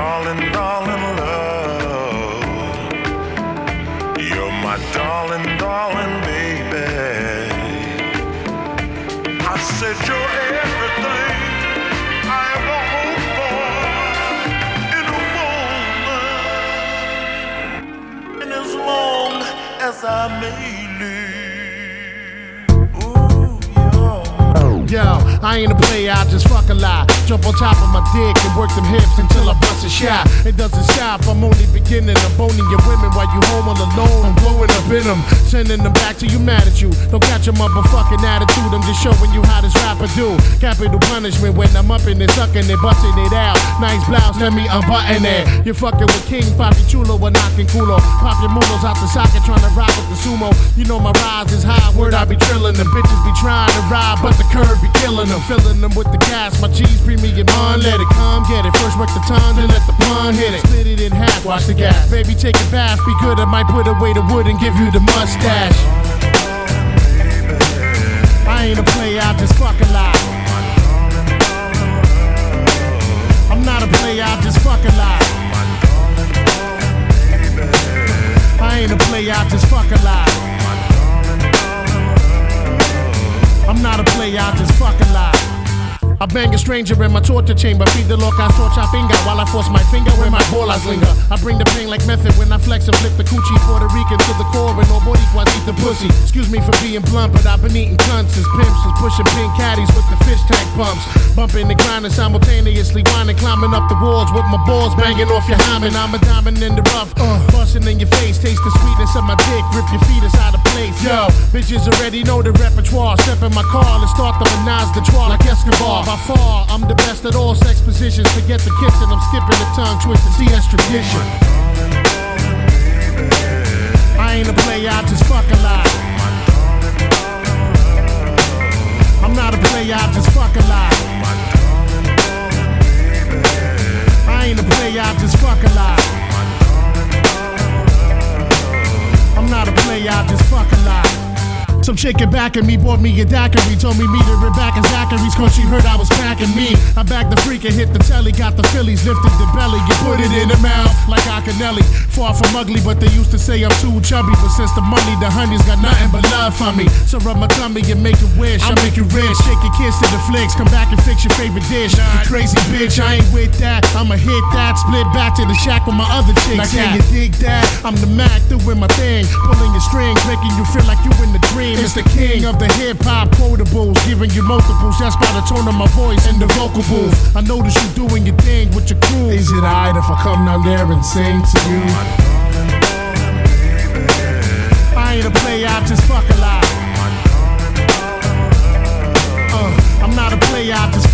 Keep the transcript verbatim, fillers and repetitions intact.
darling, darling love. You're my darling, darling baby. I said you're everything I ever hoped for in a woman. And as long as I may live, ooh, yeah. Yo, I ain't a player, I just fuck a lot. Jump on top of my dick and work them hips until I bust a shot. It doesn't stop, I'm only beginning. I'm boning your women while you home all alone. I'm blowing up in them, sending them back to you mad at you. Don't catch a motherfucking attitude, I'm just showing you how this rapper do. Capital punishment when I'm up in it, sucking it, busting it out. Nice blouse, let me unbutton it. You're fucking with King Papi Chulo or knocking culo. Pop your mulos out the socket, trying to rock with the sumo. You know my rise is high, word I be trillin'. Them bitches be trying to ride, but the curve be killing them. Filling them with the gas, my cheese premium on. Let it come, get it. First work the tongue, then let the pun hit it. Split it in half, watch the gas. Baby, take a bath, be good. I might put away the wood and give you the mustache. I ain't a player, I just fuck a lot. I'm not a player, I just fuck a lot. I ain't a player, I just fuck a lot. I'm not a player, I just fuck a lot. I bang a stranger in my torture chamber. Feed the loca, torcha finger while I force my finger where my bolas linger. I bring the pain like method when I flex and flip the coochie. Puerto Rican to the core and no boricuas eat the pussy. Excuse me for being blunt, but I've been eating cunts as pimps was pushing pink caddies with the fish tank pumps. Bumping and grinding simultaneously, whining, climbing up the walls with my balls banging off your hymen. I'm a diamond in the rough, uh, busting in your face. Taste the sweetness of my dick, rip your feet inside a place. Yo, bitches already know the repertoire. Step in my car, let's start the menage the trois like Escobar. By far, I'm the best at all sex positions. Forget the kissing, I'm skipping the tongue twisting. See, that's tradition. I ain't a player, I just fuck a lot. I'm not a player, I just fuck a lot. I ain't a player, I just fuck a lot. I'm not a player, I just fuck a lot. Some chick in back of me bought me a daiquiri. Told me meet her in back in Zachary's cause she heard I was packing me. I bagged the freak and hit the telly. Got the Phillies, lifted the belly. You put it in the mouth like Akinelli. Far from ugly, but they used to say I'm too chubby. But since the money, the honey's got nothing but love for me. So rub my tummy and make a wish. I make you rich, shake your kiss to the flicks. Come back and fix your favorite dish. You crazy bitch, I ain't with that. I'ma hit that, split back to the shack with my other chicks. Now can you dig that? I'm the Mac doing my thing. Pulling your strings, making you feel like you in the dream. It's the king of the hip-hop quotables, giving you multiples just by the tone of my voice and the vocal booth. I notice you doing your thing with your crew. Is it alright if I come down there and sing to you? I ain't a player, I just fuck a lot. Uh, I'm not a player, I just